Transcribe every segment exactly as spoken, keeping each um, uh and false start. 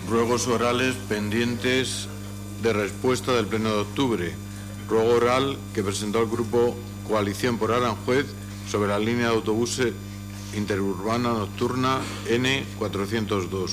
Ruegos orales pendientes de respuesta del Pleno de octubre. Ruego oral que presentó el Grupo Coalición por Aranjuez sobre la línea de autobuses interurbana nocturna N cuatrocientos dos.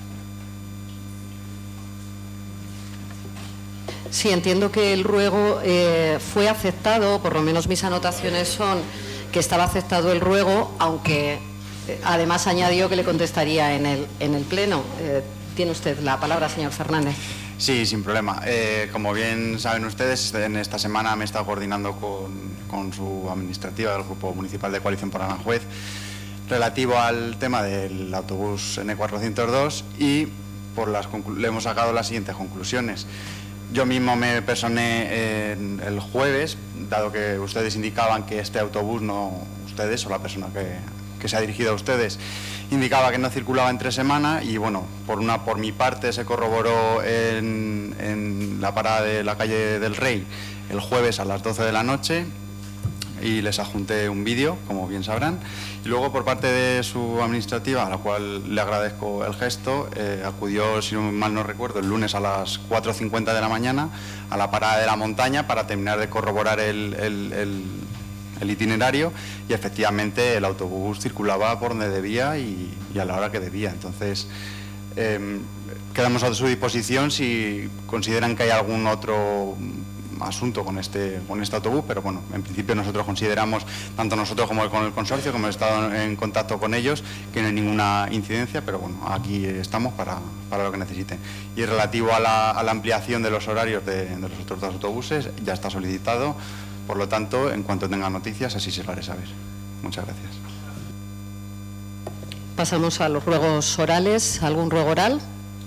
Sí, entiendo que el ruego eh, fue aceptado, por lo menos mis anotaciones son que estaba aceptado el ruego, aunque eh, además añadió que le contestaría en el, en el Pleno. Eh, tiene usted la palabra, señor Fernández. Sí, sin problema. Eh, como bien saben ustedes, en esta semana me he estado coordinando con, con su administrativa del Grupo Municipal de Coalición por Aranjuez relativo al tema del autobús N cuatrocientos dos y por las le hemos sacado las siguientes conclusiones. Yo mismo me personé en el jueves, dado que ustedes indicaban que este autobús, no ustedes o la persona que, que se ha dirigido a ustedes, indicaba que no circulaba entre semana y bueno, por una por mi parte se corroboró en, en la parada de la calle del Rey el jueves a las doce de la noche y les adjunté un vídeo, como bien sabrán. Y luego por parte de su administrativa, a la cual le agradezco el gesto, eh, acudió, si mal no recuerdo, el lunes a las cuatro cincuenta de la mañana a la parada de la montaña para terminar de corroborar el, el, el, el itinerario y efectivamente el autobús circulaba por donde debía y, y a la hora que debía. Entonces, eh, quedamos a su disposición si consideran que hay algún otro asunto con este con este autobús, pero bueno, en principio nosotros consideramos, tanto nosotros como con el consorcio, como hemos estado en contacto con ellos, que no hay ninguna incidencia, pero bueno, aquí estamos para, para lo que necesiten. Y relativo a la, a la ampliación de los horarios de, de los otros dos autobuses, ya está solicitado, por lo tanto, en cuanto tenga noticias, así se lo haré saber. Muchas gracias. Pasamos a los ruegos orales. ¿Algún ruego oral?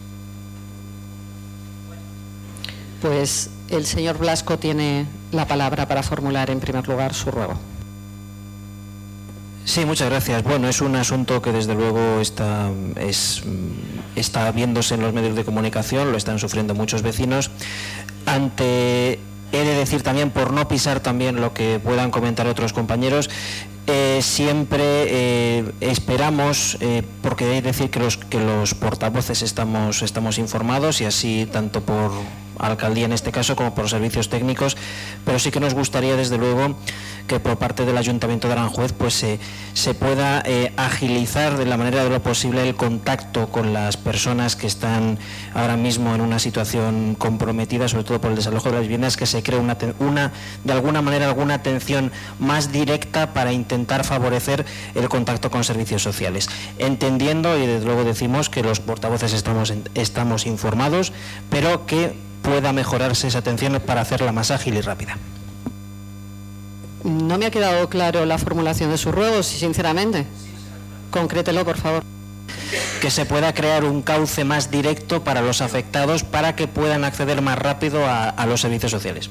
Pues el señor Blasco tiene la palabra para formular en primer lugar su ruego. Sí, muchas gracias. Bueno, es un asunto que desde luego está, es, está viéndose en los medios de comunicación, lo están sufriendo muchos vecinos. Ante, he de decir también, por no pisar también lo que puedan comentar otros compañeros, eh, siempre eh, esperamos, eh, porque hay que decir que los, que los portavoces estamos, estamos informados y así tanto por alcaldía en este caso como por servicios técnicos, pero sí que nos gustaría desde luego que por parte del Ayuntamiento de Aranjuez pues se, se pueda eh, agilizar de la manera de lo posible el contacto con las personas que están ahora mismo en una situación comprometida, sobre todo por el desalojo de las viviendas, que se cree una, una de alguna manera alguna atención más directa para intentar favorecer el contacto con servicios sociales, entendiendo, y desde luego decimos que los portavoces estamos, estamos informados, pero que pueda mejorarse esa atención para hacerla más ágil y rápida. No me ha quedado claro la formulación de sus ruegos, sinceramente. Concrételo, por favor. Que se pueda crear un cauce más directo para los afectados para que puedan acceder más rápido a, a los servicios sociales.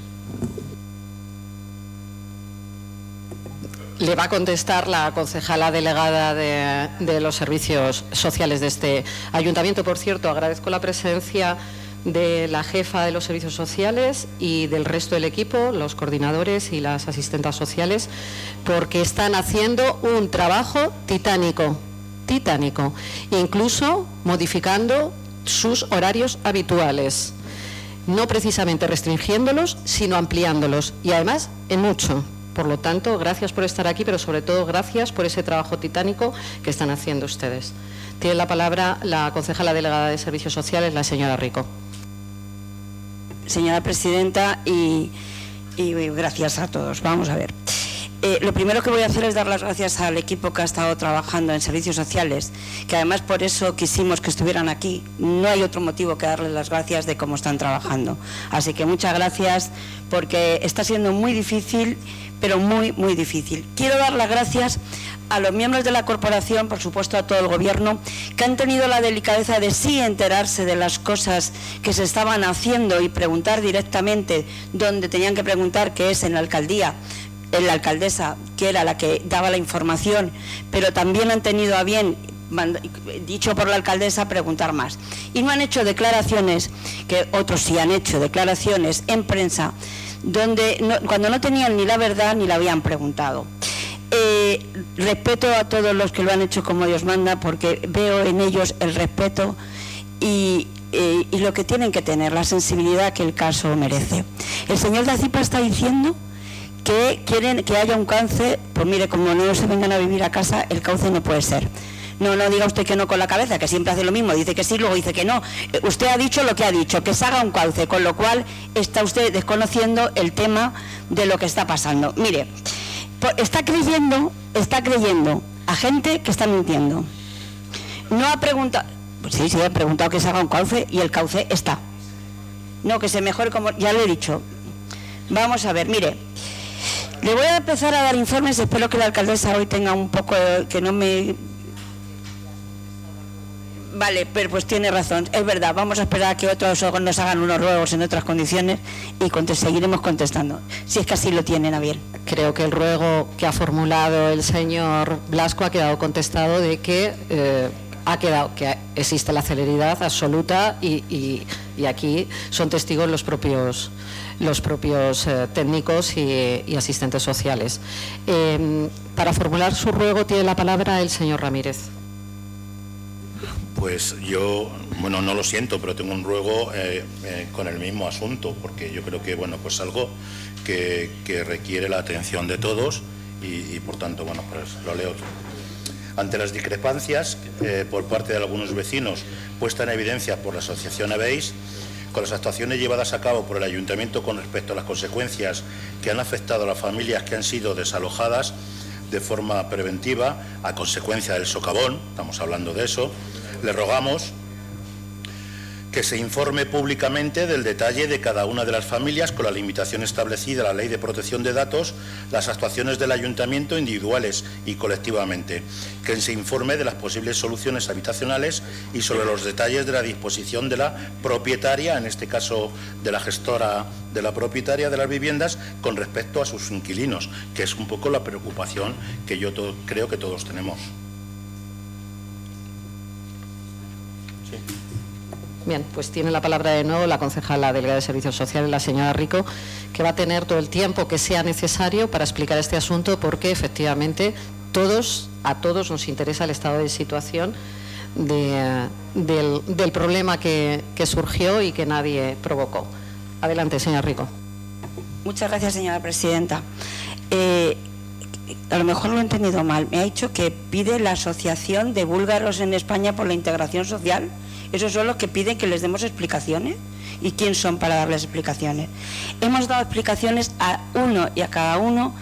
Le va a contestar la concejala delegada de, de los servicios sociales de este ayuntamiento. Por cierto, agradezco la presencia de la jefa de los servicios sociales y del resto del equipo, los coordinadores y las asistentas sociales, porque están haciendo un trabajo titánico, titánico, incluso modificando sus horarios habituales, no precisamente restringiéndolos, sino ampliándolos, y además en mucho. Por lo tanto, gracias por estar aquí, pero sobre todo gracias por ese trabajo titánico que están haciendo ustedes. Tiene la palabra la concejala delegada de Servicios Sociales, la señora Rico. Señora presidenta, y, y gracias a todos. Vamos a ver. Eh, lo primero que voy a hacer es dar las gracias al equipo que ha estado trabajando en servicios sociales, que además por eso quisimos que estuvieran aquí. No hay otro motivo que darles las gracias de cómo están trabajando. Así que muchas gracias, porque está siendo muy difícil, pero muy, muy difícil. Quiero dar las gracias a los miembros de la corporación, por supuesto a todo el gobierno, que han tenido la delicadeza de sí enterarse de las cosas que se estaban haciendo y preguntar directamente donde tenían que preguntar, que es en la alcaldía, en la alcaldesa, que era la que daba la información, pero también han tenido a bien, dicho por la alcaldesa, preguntar más. Y no han hecho declaraciones, que otros sí han hecho declaraciones en prensa, donde no, cuando no tenían ni la verdad ni la habían preguntado. Eh, respeto a todos los que lo han hecho como Dios manda, porque veo en ellos el respeto y eh, y lo que tienen que tener, la sensibilidad que el caso merece. El señor Dacipa está diciendo que quieren que haya un cauce. Pues mire, como no se vengan a vivir a casa, el cauce no puede ser. No, no diga usted que no con la cabeza, que siempre hace lo mismo, dice que sí, luego dice que no. Usted ha dicho lo que ha dicho, que se haga un cauce, con lo cual está usted desconociendo el tema de lo que está pasando. Mire, está creyendo, está creyendo a gente que está mintiendo. No ha preguntado, pues sí, sí, ha preguntado que se haga un cauce y el cauce está. No, que se mejore como, ya lo he dicho. Vamos a ver, mire. Le voy a empezar a dar informes, espero que la alcaldesa hoy tenga un poco, que no me... Vale, pero pues tiene razón, es verdad, vamos a esperar a que otros nos hagan unos ruegos en otras condiciones y cont- seguiremos contestando, si es que así lo tienen a bien. Creo que el ruego que ha formulado el señor Blasco ha quedado contestado de que eh, ha quedado que existe la celeridad absoluta y, y, y aquí son testigos los propios los propios eh, técnicos y, y asistentes sociales. Eh, para formular su ruego tiene la palabra el señor Ramírez. Pues yo, bueno, no lo siento, pero tengo un ruego eh, eh, con el mismo asunto, porque yo creo que, bueno, pues algo que, que requiere la atención de todos y, y por tanto, bueno, pues lo leo. Ante las discrepancias eh, por parte de algunos vecinos puesta en evidencia por la asociación EBEIS, con las actuaciones llevadas a cabo por el Ayuntamiento con respecto a las consecuencias que han afectado a las familias que han sido desalojadas de forma preventiva a consecuencia del socavón, estamos hablando de eso, le rogamos que se informe públicamente del detalle de cada una de las familias con la limitación establecida en la Ley de Protección de Datos, las actuaciones del Ayuntamiento individuales y colectivamente, que se informe de las posibles soluciones habitacionales y sobre los detalles de la disposición de la propietaria, en este caso de la gestora de la propietaria de las viviendas, con respecto a sus inquilinos, que es un poco la preocupación que yo to- creo que todos tenemos. Bien, pues tiene la palabra de nuevo la concejala delegada de Servicios Sociales, la señora Rico, que va a tener todo el tiempo que sea necesario para explicar este asunto, porque efectivamente todos, a todos nos interesa el estado de situación de, del, del problema que, que surgió y que nadie provocó. Adelante, señora Rico. Muchas gracias, señora presidenta. Eh, a lo mejor lo he entendido mal. Me ha dicho que pide la Asociación de Búlgaros en España por la Integración Social. ¿Esos son los que piden que les demos explicaciones? ¿Y quién son para darles explicaciones? Hemos dado explicaciones a uno y a cada uno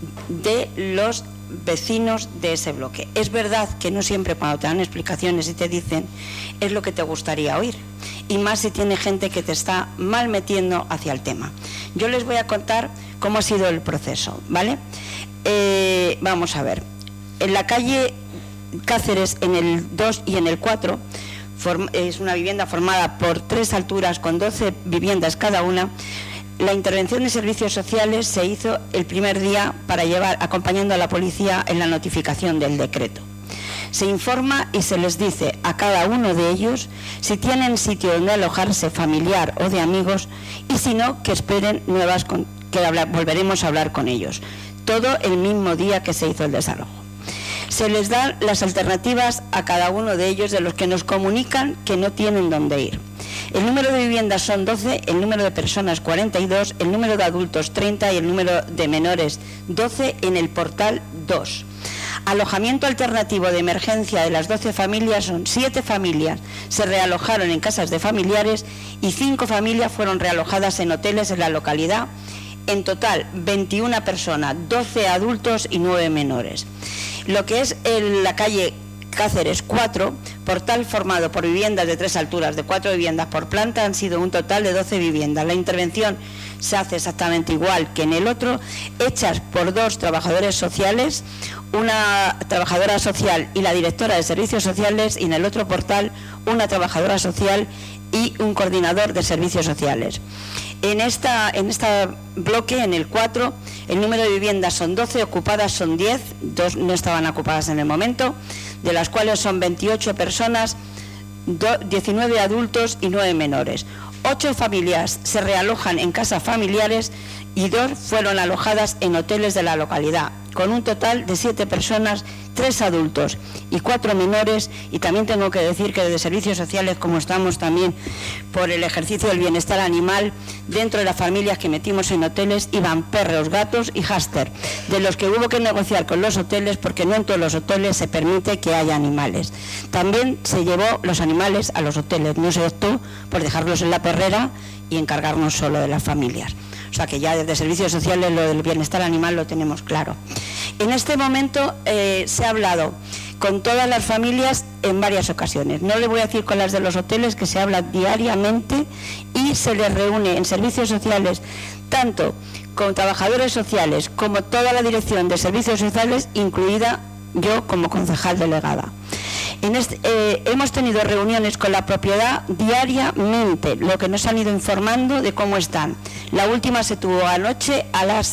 de los vecinos de ese bloque. Es verdad que no siempre cuando te dan explicaciones y te dicen es lo que te gustaría oír, y más si tiene gente que te está mal metiendo hacia el tema. Yo les voy a contar cómo ha sido el proceso, ¿vale? Eh, vamos a ver. En la calle Cáceres, en el dos y en el cuatro, es una vivienda formada por tres alturas con doce viviendas cada una. La intervención de servicios sociales se hizo el primer día para llevar, acompañando a la policía en la notificación del decreto. Se informa y se les dice a cada uno de ellos si tienen sitio donde alojarse familiar o de amigos, y si no, que esperen nuevas, con, que hablar, volveremos a hablar con ellos. Todo el mismo día que se hizo el desalojo. Se les dan las alternativas a cada uno de ellos, de los que nos comunican que no tienen dónde ir. El número de viviendas son doce, el número de personas cuarenta y dos, el número de adultos treinta y el número de menores doce en el portal dos. Alojamiento alternativo de emergencia de las doce familias son siete familias se realojaron en casas de familiares y cinco familias fueron realojadas en hoteles en la localidad. En total, veintiuna personas, doce adultos y nueve menores. Lo que es en la calle Cáceres cuatro, portal formado por viviendas de tres alturas, de cuatro viviendas por planta, han sido un total de doce viviendas. La intervención se hace exactamente igual que en el otro, hechas por dos trabajadores sociales, una trabajadora social y la directora de servicios sociales, y en el otro portal una trabajadora social y un coordinador de servicios sociales. En esta, en este bloque, en el cuatro, el número de viviendas son doce, ocupadas son diez, dos no estaban ocupadas en el momento, de las cuales son veintiocho personas, diecinueve adultos y nueve menores. Ocho familias se realojan en casas familiares y dos fueron alojadas en hoteles de la localidad, con un total de siete personas, tres adultos y cuatro menores. Y también tengo que decir que desde Servicios Sociales, como estamos también por el ejercicio del bienestar animal, dentro de las familias que metimos en hoteles iban perros, gatos y hámster, de los que hubo que negociar con los hoteles, porque no en todos los hoteles se permite que haya animales. También se llevó los animales a los hoteles, no se optó por dejarlos en la perrera y encargarnos solo de las familias. O sea que ya desde Servicios Sociales lo del bienestar animal lo tenemos claro. En este momento eh, se ha hablado con todas las familias en varias ocasiones. No le voy a decir con las de los hoteles, que se habla diariamente y se les reúne en Servicios Sociales, tanto con trabajadores sociales como toda la dirección de Servicios Sociales, incluida yo como concejal delegada. En este, eh, hemos tenido reuniones con la propiedad diariamente, lo que nos han ido informando de cómo están. La última se tuvo anoche a las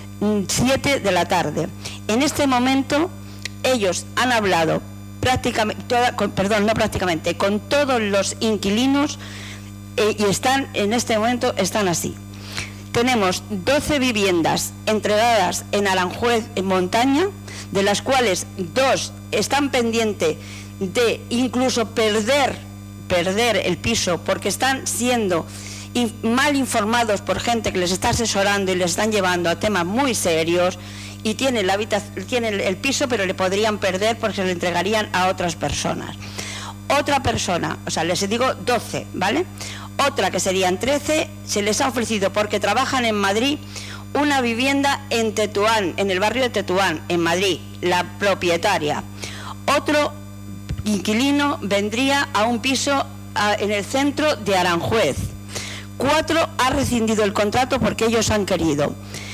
siete de la tarde. En este momento ellos han hablado prácticamente, toda, con, perdón, no prácticamente, con todos los inquilinos eh, y están, en este momento están así. Tenemos doce viviendas entregadas en Aranjuez, en Montaña, de las cuales dos están pendientes de incluso perder, perder el piso, porque están siendo in, mal informados por gente que les está asesorando y les están llevando a temas muy serios, y tienen, la tienen el piso, pero le podrían perder porque se lo entregarían a otras personas. Otra persona, o sea, les digo doce, ¿vale? Otra, que serían trece, se les ha ofrecido, porque trabajan en Madrid, una vivienda en Tetuán, en el barrio de Tetuán, en Madrid, la propietaria. Otro inquilino vendría a un piso a, en el centro de Aranjuez. Cuatro ha rescindido el contrato porque ellos han querido.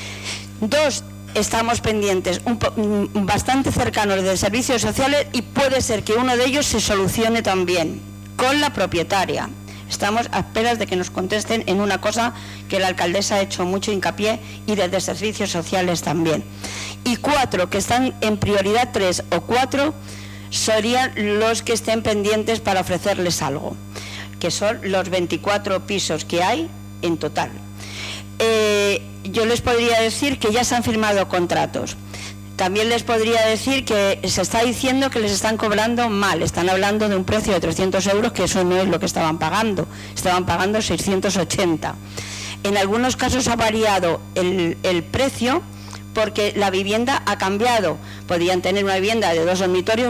Dos estamos pendientes, un, un, bastante cercanos de Servicios Sociales, y puede ser que uno de ellos se solucione también con la propietaria. Estamos a esperas de que nos contesten en una cosa que la alcaldesa ha hecho mucho hincapié, y desde Servicios Sociales también. Y cuatro que están en prioridad, tres o cuatro, serían los que estén pendientes para ofrecerles algo, que son los veinticuatro pisos que hay en total. Eh, yo les podría decir que ya se han firmado contratos. También les podría decir que se está diciendo que les están cobrando mal. Están hablando de un precio de trescientos euros, que eso no es lo que estaban pagando. Estaban pagando seiscientos ochenta. En algunos casos ha variado el, el precio porque la vivienda ha cambiado. Podían tener una vivienda de dos dormitorios,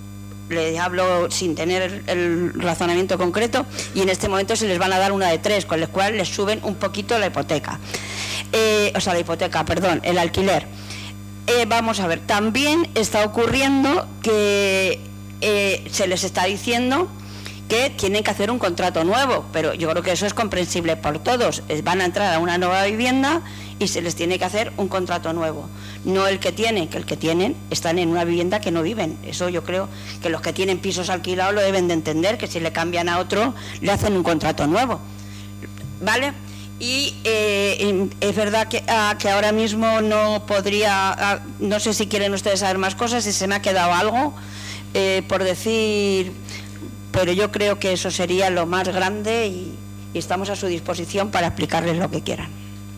le hablo sin tener el razonamiento concreto, y en este momento se les van a dar una de tres, con lo cual les suben un poquito la hipoteca. Eh, o sea, la hipoteca, perdón, el alquiler. Eh, vamos a ver, también está ocurriendo que eh, se les está diciendo que tienen que hacer un contrato nuevo, pero yo creo que eso es comprensible por todos. Van a entrar a una nueva vivienda y se les tiene que hacer un contrato nuevo, no el que tienen, que el que tienen están en una vivienda que no viven. Eso yo creo que los que tienen pisos alquilados lo deben de entender, que si le cambian a otro le hacen un contrato nuevo, ¿vale? Y eh, es verdad que, ah, que ahora mismo no podría, ah, no sé si quieren ustedes saber más cosas, si se me ha quedado algo eh, por decir, pero yo creo que eso sería lo más grande, y, y estamos a su disposición para explicarles lo que quieran.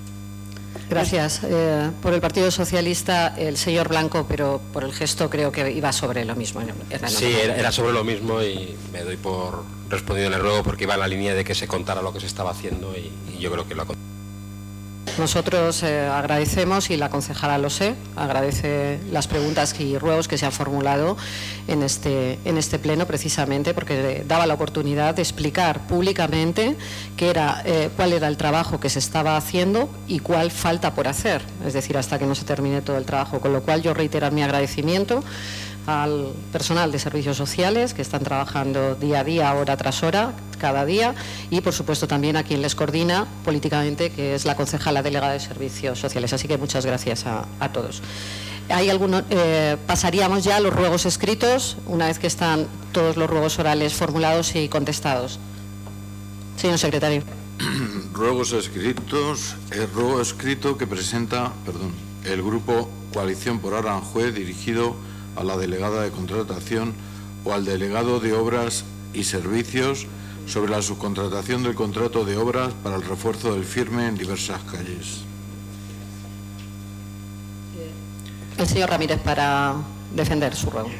Gracias. Eh, por el Partido Socialista, el señor Blanco, pero por el gesto creo que iba sobre lo mismo. Era sí, era, era sobre lo mismo, y me doy por respondido en el ruego porque iba en la línea de que se contara lo que se estaba haciendo, y, y yo creo que lo ha contado. Nosotros eh, agradecemos, y la concejala lo sé, agradece las preguntas y ruegos que se han formulado en este, en este pleno, precisamente porque daba la oportunidad de explicar públicamente qué era, eh, cuál era el trabajo que se estaba haciendo y cuál falta por hacer, es decir, hasta que no se termine todo el trabajo, con lo cual yo reiterar mi agradecimiento al personal de Servicios Sociales, que están trabajando día a día, hora tras hora, cada día, y por supuesto también a quien les coordina políticamente, que es la concejala delegada de Servicios Sociales. Así que muchas gracias a, a todos. Hay alguno, eh, pasaríamos ya a los ruegos escritos, una vez que están todos los ruegos orales formulados y contestados. Señor secretario. Ruegos escritos. El ruego escrito que presenta, perdón, el grupo Coalición por Aranjuez, dirigido a la delegada de contratación o al delegado de obras y servicios sobre la subcontratación del contrato de obras para el refuerzo del firme en diversas calles. El señor Ramírez para defender su ruego.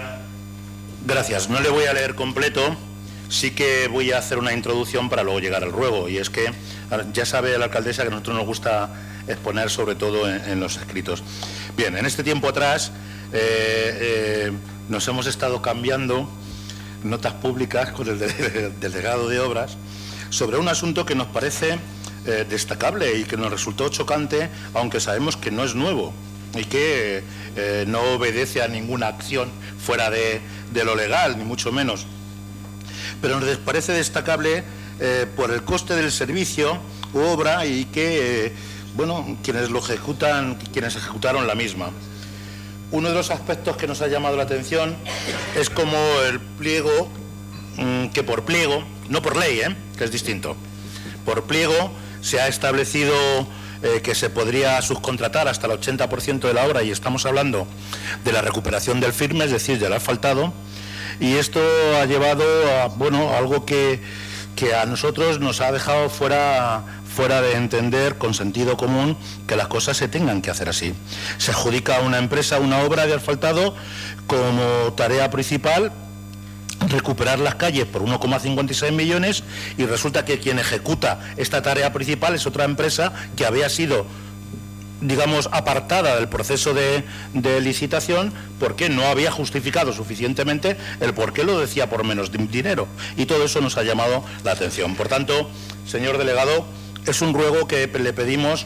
Gracias. No le voy a leer completo, sí que voy a hacer una introducción para luego llegar al ruego. Y es que ya sabe la alcaldesa que a nosotros nos gusta exponer sobre todo en, en los escritos. Bien, en este tiempo atrás eh, eh, nos hemos estado cambiando notas públicas con el de, delegado de obras sobre un asunto que nos parece eh, destacable y que nos resultó chocante, aunque sabemos que no es nuevo y que eh, no obedece a ninguna acción fuera de, de lo legal, ni mucho menos. Pero nos parece destacable eh, por el coste del servicio u obra y que, eh, bueno, quienes lo ejecutan, quienes ejecutaron la misma. Uno de los aspectos que nos ha llamado la atención es como el pliego, mmm, que por pliego, no por ley, ¿eh? que es distinto, por pliego se ha establecido eh, que se podría subcontratar hasta el ochenta por ciento de la obra, y estamos hablando de la recuperación del firme, es decir, del asfaltado, y esto ha llevado a, bueno, algo que, que a nosotros nos ha dejado fuera... fuera de entender con sentido común que las cosas se tengan que hacer así. Se adjudica a una empresa una obra de asfaltado como tarea principal recuperar las calles por uno coma cincuenta y seis millones, y resulta que quien ejecuta esta tarea principal es otra empresa que había sido, digamos, apartada del proceso de, de licitación porque no había justificado suficientemente el por qué lo decía por menos dinero, y todo eso nos ha llamado la atención. Por tanto, señor delegado, es un ruego que le pedimos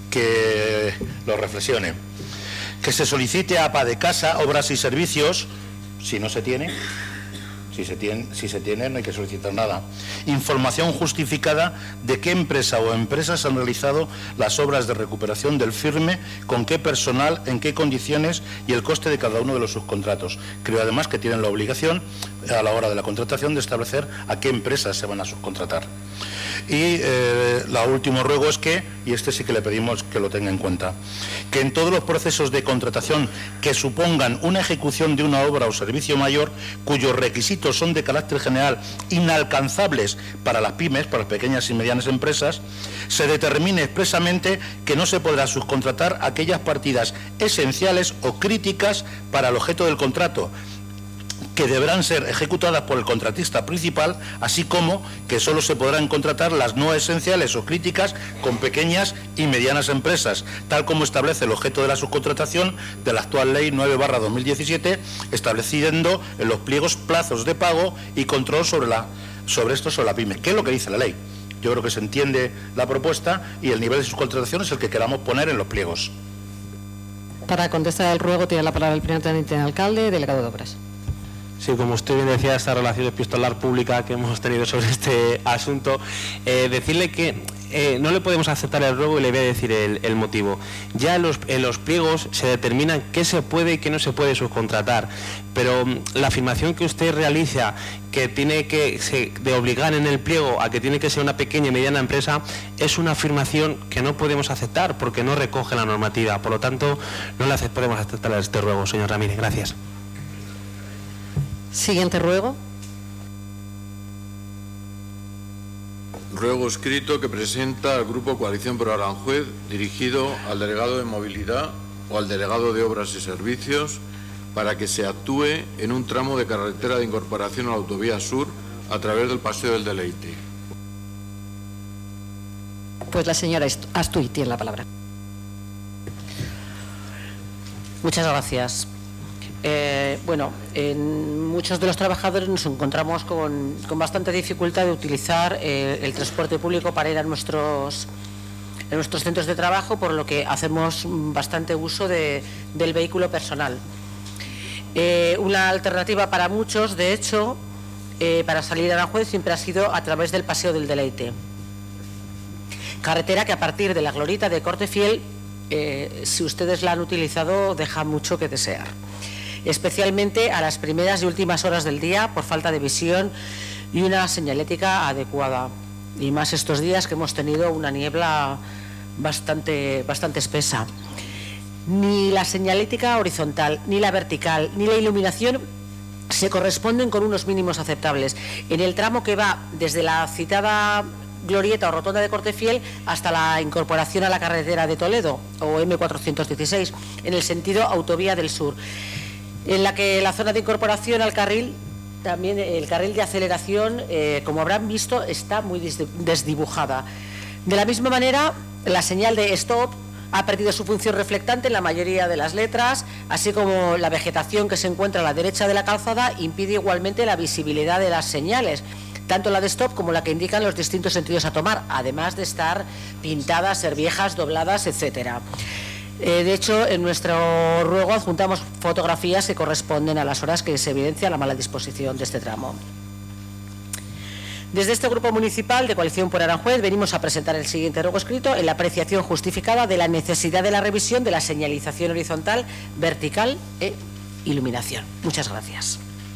que lo reflexione, que se solicite a A P A de Casa, Obras y Servicios, si no se tiene, si se tiene, si se tiene no hay que solicitar nada, información justificada de qué empresa o empresas han realizado las obras de recuperación del firme, con qué personal, en qué condiciones y el coste de cada uno de los subcontratos. Creo además que tienen la obligación a la hora de la contratación de establecer a qué empresas se van a subcontratar. Y eh, la último ruego es que, y este sí que le pedimos que lo tenga en cuenta, que en todos los procesos de contratación que supongan una ejecución de una obra o servicio mayor cuyos requisitos son de carácter general inalcanzables para las pymes, para las pequeñas y medianas empresas, se determine expresamente que no se podrá subcontratar aquellas partidas esenciales o críticas para el objeto del contrato, que deberán ser ejecutadas por el contratista principal, así como que solo se podrán contratar las no esenciales o críticas con pequeñas y medianas empresas, tal como establece el objeto de la subcontratación de la actual Ley nueve barra dos mil diecisiete, estableciendo en los pliegos plazos de pago y control sobre, la, sobre esto sobre la pyme. ¿Qué es lo que dice la ley? Yo creo que se entiende la propuesta y el nivel de subcontratación es el que queramos poner en los pliegos. Para contestar el ruego tiene la palabra el primer teniente de alcalde, delegado de obras. Sí, como usted bien decía, esta relación epistolar pública que hemos tenido sobre este asunto, eh, decirle que eh, no le podemos aceptar el ruego y le voy a decir el, el motivo. Ya en los, en los pliegos se determina qué se puede y qué no se puede subcontratar, pero la afirmación que usted realiza, que tiene que se, de obligar en el pliego a que tiene que ser una pequeña y mediana empresa, es una afirmación que no podemos aceptar porque no recoge la normativa. Por lo tanto, no le podemos aceptar este ruego, señor Ramírez. Gracias. Siguiente ruego. Ruego escrito que presenta el Grupo Coalición por Aranjuez, dirigido al delegado de Movilidad o al delegado de Obras y Servicios, para que se actúe en un tramo de carretera de incorporación a la autovía sur a través del Paseo del Deleite. Pues la señora Astuy tiene la palabra. Muchas gracias. Eh, bueno, en muchos de los trabajadores nos encontramos con, con bastante dificultad de utilizar eh, el transporte público para ir a nuestros, a nuestros centros de trabajo, por lo que hacemos bastante uso de, del vehículo personal. Eh, una alternativa para muchos, de hecho, eh, para salir a Aranjuez siempre ha sido a través del Paseo del Deleite. Carretera que a partir de la Glorieta de Cortefiel, eh, si ustedes la han utilizado, deja mucho que desear. Especialmente a las primeras y últimas horas del día por falta de visión y una señalética adecuada, y más estos días que hemos tenido una niebla bastante, bastante espesa. Ni la señalética horizontal, ni la vertical, ni la iluminación se corresponden con unos mínimos aceptables. En el tramo que va desde la citada glorieta o rotonda de Cortefiel hasta la incorporación a la carretera de Toledo o eme cuatrocientos dieciséis en el sentido autovía del sur, en la que la zona de incorporación al carril, también el carril de aceleración, eh, como habrán visto, está muy desdibujada. De la misma manera, la señal de stop ha perdido su función reflectante en la mayoría de las letras, así como la vegetación que se encuentra a la derecha de la calzada impide igualmente la visibilidad de las señales, tanto la de stop como la que indican los distintos sentidos a tomar, además de estar pintadas, ser viejas, dobladas, etcétera. Eh, de hecho, en nuestro ruego adjuntamos fotografías que corresponden a las horas que se evidencia la mala disposición de este tramo. Desde este Grupo Municipal de Coalición por Aranjuez venimos a presentar el siguiente ruego escrito en la apreciación justificada de la necesidad de la revisión de la señalización horizontal, vertical e iluminación. Muchas gracias.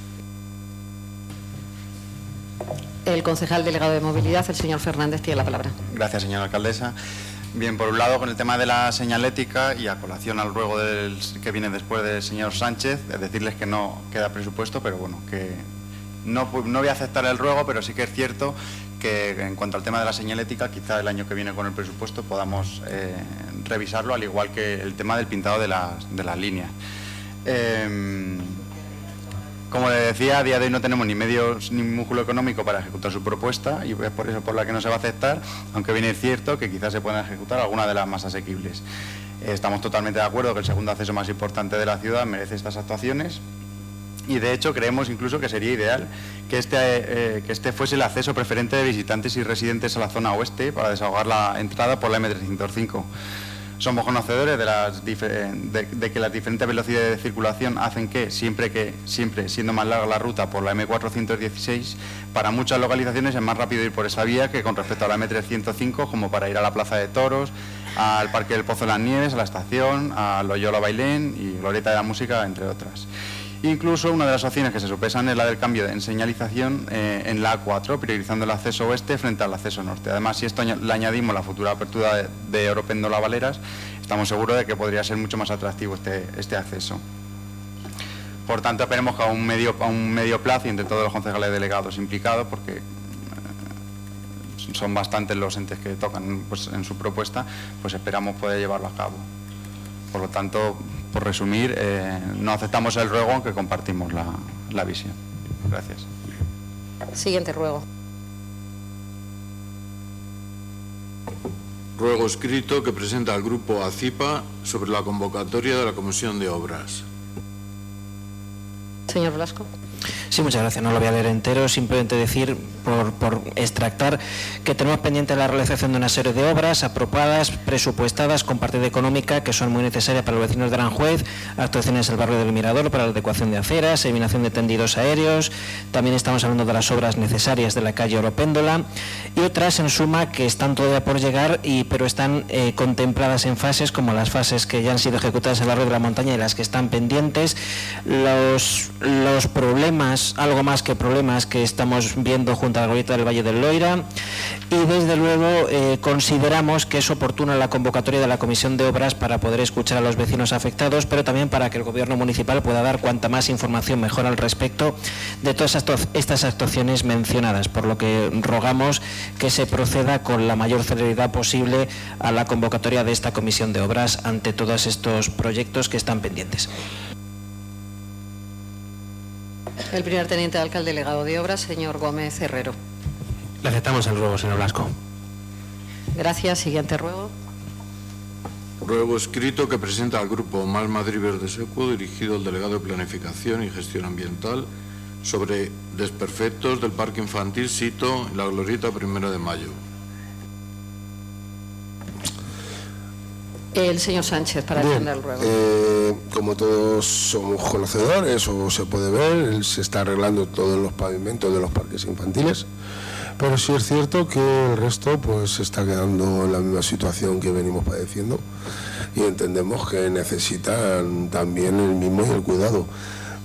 El concejal delegado de Movilidad, el señor Fernández, tiene la palabra. Gracias, señora alcaldesa. Bien, por un lado, con el tema de la señalética y a colación al ruego del, que viene después del señor Sánchez, es decirles que no queda presupuesto, pero bueno, que no, no voy a aceptar el ruego, pero sí que es cierto que en cuanto al tema de la señalética, quizá el año que viene con el presupuesto podamos eh, revisarlo, al igual que el tema del pintado de las, de las líneas. Eh, Como le decía, a día de hoy no tenemos ni medios ni músculo económico para ejecutar su propuesta y es por eso por la que no se va a aceptar, aunque bien es cierto que quizás se puedan ejecutar algunas de las más asequibles. Estamos totalmente de acuerdo que el segundo acceso más importante de la ciudad merece estas actuaciones y de hecho creemos incluso que sería ideal que este, eh, que este fuese el acceso preferente de visitantes y residentes a la zona oeste para desahogar la entrada por la eme trescientos cinco. Somos conocedores de, las de, de que las diferentes velocidades de circulación hacen que siempre, que, siempre siendo más larga la ruta por la eme cuatrocientos dieciséis, para muchas localizaciones es más rápido ir por esa vía que con respecto a la eme trescientos cinco, como para ir a la Plaza de Toros, al Parque del Pozo de las Nieves, a la estación, a Loyola Bailén y Glorieta de la Música, entre otras. Incluso una de las opciones que se sopesan es la del cambio en señalización eh, en la A cuatro, priorizando el acceso oeste frente al acceso norte. Además, si esto le añadimos la futura apertura de, de Oropéndola Valeras, estamos seguros de que podría ser mucho más atractivo este, este acceso. Por tanto, esperemos que a un, medio, a un medio plazo y entre todos los concejales delegados implicados, porque eh, son bastantes los entes que tocan pues, en su propuesta, pues esperamos poder llevarlo a cabo. Por lo tanto, por resumir, eh, no aceptamos el ruego, aunque compartimos la, la visión. Gracias. Siguiente ruego. Ruego escrito que presenta el Grupo ACIPA sobre la convocatoria de la Comisión de Obras. Señor Blasco. Sí, muchas gracias. No lo voy a leer entero, simplemente decir, por, por extractar, que tenemos pendiente la realización de una serie de obras aprobadas, presupuestadas, con partida económica, que son muy necesarias para los vecinos de Aranjuez, actuaciones en el barrio del Mirador para la adecuación de aceras, eliminación de tendidos aéreos, también estamos hablando de las obras necesarias de la calle Oropéndola, y otras, en suma, que están todavía por llegar, y pero están eh, contempladas en fases, como las fases que ya han sido ejecutadas en el barrio de la Montaña y las que están pendientes. Los, los problemas, algo más que problemas que estamos viendo junto a la glorieta del Valle del Loira, y desde luego eh, consideramos que es oportuna la convocatoria de la Comisión de Obras para poder escuchar a los vecinos afectados, pero también para que el Gobierno municipal pueda dar cuanta más información mejor al respecto de todas estas actuaciones mencionadas, por lo que rogamos que se proceda con la mayor celeridad posible a la convocatoria de esta Comisión de Obras ante todos estos proyectos que están pendientes. El primer teniente de alcalde delegado de Obras, señor Gómez Herrero. Le aceptamos el ruego, señor Blasco. Gracias. Siguiente ruego. Ruego escrito que presenta al Grupo Mal Madrid Verde Seco, dirigido al delegado de Planificación y Gestión Ambiental, sobre desperfectos del Parque Infantil Sito en la Glorieta Primero de Mayo. El señor Sánchez, para Bien, defender el ruego. Eh, como todos somos conocedores, o se puede ver, se está arreglando todos los pavimentos de los parques infantiles, pero sí es cierto que el resto pues se está quedando en la misma situación que venimos padeciendo y entendemos que necesitan también el mismo y el cuidado.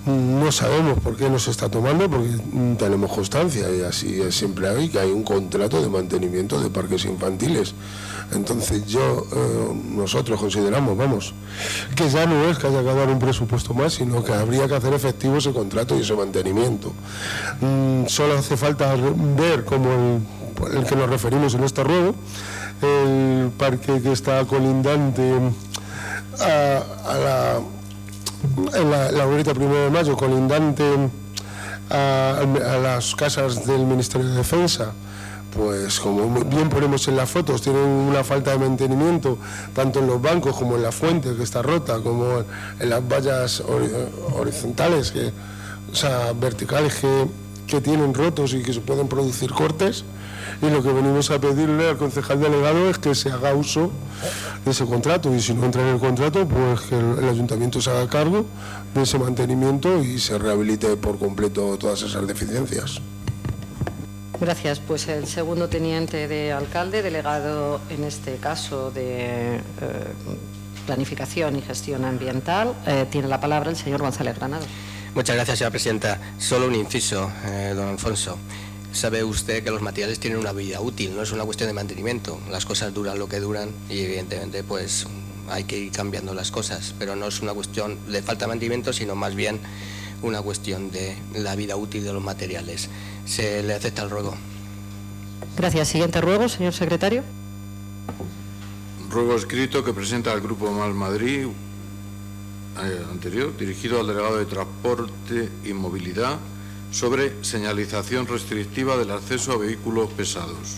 No sabemos por qué no se está tomando, porque tenemos constancia, y así es siempre hay, que hay un contrato de mantenimiento de parques infantiles. Entonces yo, eh, nosotros consideramos, vamos, que ya no es que haya que dar un presupuesto más, sino que habría que hacer efectivo ese contrato y ese mantenimiento. Mm, solo hace falta ver, como el, el que nos referimos en este ruego, el parque que está colindante a, a la... en la, la Glorieta Primero de Mayo, colindante a, a las casas del Ministerio de Defensa, pues como bien ponemos en las fotos, tienen una falta de mantenimiento, tanto en los bancos como en la fuente, que está rota, como en las vallas horizontales, que, o sea, verticales, que, que tienen rotos y que se pueden producir cortes. Y lo que venimos a pedirle al concejal delegado es que se haga uso de ese contrato, y si no entra en el contrato, pues que el, el ayuntamiento se haga cargo de ese mantenimiento y se rehabilite por completo todas esas deficiencias. Gracias. Pues el segundo teniente de alcalde, delegado en este caso de eh, Planificación y Gestión Ambiental, eh, tiene la palabra el señor González Granado. Muchas gracias, señora presidenta. Solo un inciso, eh, don Alfonso. Sabe usted que los materiales tienen una vida útil, no es una cuestión de mantenimiento. Las cosas duran lo que duran y evidentemente pues hay que ir cambiando las cosas, pero no es una cuestión de falta de mantenimiento, sino más bien una cuestión de la vida útil de los materiales. Se le acepta el ruego. Gracias. Siguiente ruego, señor secretario. Ruego escrito que presenta el Grupo Más Madrid eh, anterior, dirigido al delegado de Transporte y Movilidad, sobre señalización restrictiva del acceso a vehículos pesados.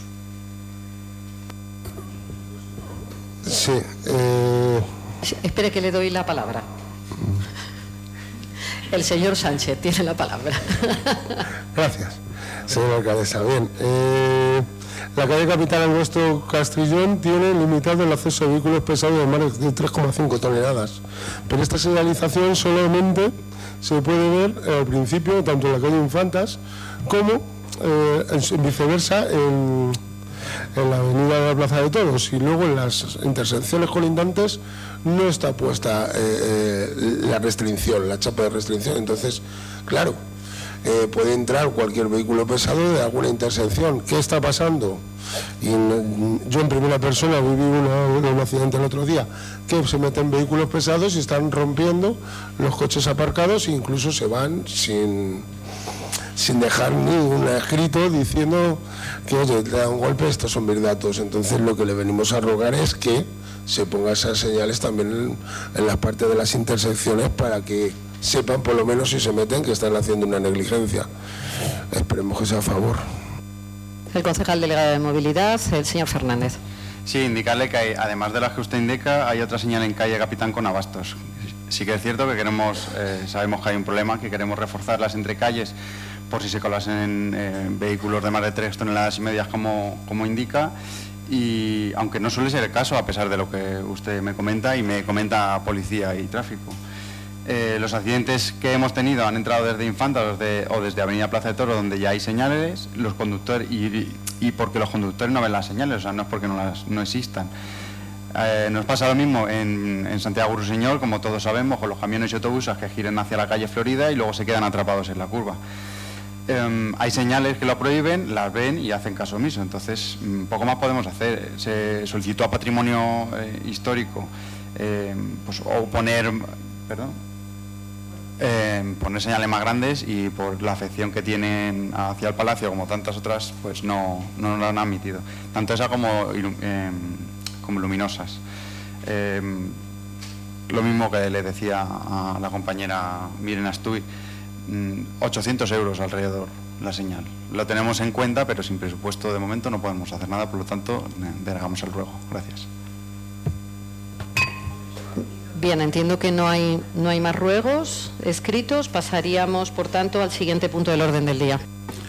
Sí. Eh... Sí, espere que le doy la palabra. El señor Sánchez tiene la palabra. Gracias, señora alcaldesa. Bien, eh, la calle Capital Angosto Castrillón tiene limitado el acceso a vehículos pesados de más de tres coma cinco toneladas, pero esta señalización solamente se puede ver al principio tanto en la calle Infantas como eh, en, viceversa en, en la avenida de la Plaza de Toros, y luego en las intersecciones colindantes no está puesta eh, eh, la restricción, la chapa de restricción. Entonces, claro, eh, puede entrar cualquier vehículo pesado de alguna intersección. ¿Qué está pasando? Y no, yo en primera persona viví una, un accidente el otro día, que se meten vehículos pesados y están rompiendo los coches aparcados, e incluso se van sin, sin dejar ni un escrito diciendo que, oye, te da un golpe, estos son mis datos. Entonces lo que le venimos a rogar es que se pongan esas señales también en, en las partes de las intersecciones, para que sepan por lo menos si se meten que están haciendo una negligencia. Esperemos que sea a favor. El concejal delegado de Movilidad, el señor Fernández. Sí, indicarle que hay, además de las que usted indica, hay otra señal en calle Capitán con Abastos. Sí que es cierto que queremos, eh, sabemos que hay un problema, que queremos reforzar las entrecalles por si se colasen eh, vehículos de más de tres toneladas y medias como, como indica, y aunque no suele ser el caso, a pesar de lo que usted me comenta y me comenta policía y tráfico. Eh, los accidentes que hemos tenido han entrado desde Infantas desde, o desde Avenida Plaza de Toros, donde ya hay señales, los conductores y, y porque los conductores no ven las señales, o sea, no es porque no, las, no existan. Eh, nos pasa lo mismo en, en Santiago Rusiñol, como todos sabemos, con los camiones y autobuses que giran hacia la calle Florida y luego se quedan atrapados en la curva. Eh, hay señales que lo prohíben, las ven y hacen caso omiso. Entonces, poco más podemos hacer. Se solicitó a Patrimonio eh, Histórico eh, pues, o poner, perdón, eh, poner señales más grandes, y por la afección que tienen hacia el Palacio, como tantas otras, pues no, no lo han admitido. Tanto esa como, eh, como luminosas. Eh, lo mismo que le decía a la compañera Miren Astuy, ochocientos euros alrededor la señal. Lo tenemos en cuenta, pero sin presupuesto de momento no podemos hacer nada, por lo tanto denegamos el ruego. Gracias. Bien, entiendo que no hay, no hay más ruegos escritos. Pasaríamos, por tanto, al siguiente punto del orden del día.